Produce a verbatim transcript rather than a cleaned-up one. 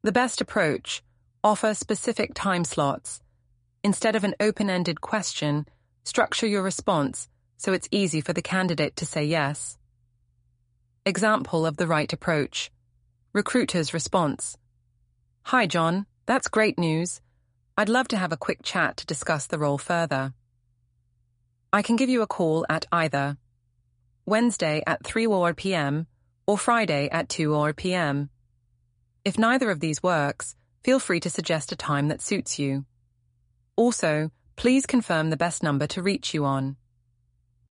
The best approach: offer specific time slots. Instead of an open-ended question, structure your response so it's easy for the candidate to say yes. Example of the right approach. Recruiter's response: "Hi, John. That's great news. I'd love to have a quick chat to discuss the role further. I can give you a call at either Wednesday at three p m or Friday at two p m If neither of these works, feel free to suggest a time that suits you. Also, please confirm the best number to reach you on.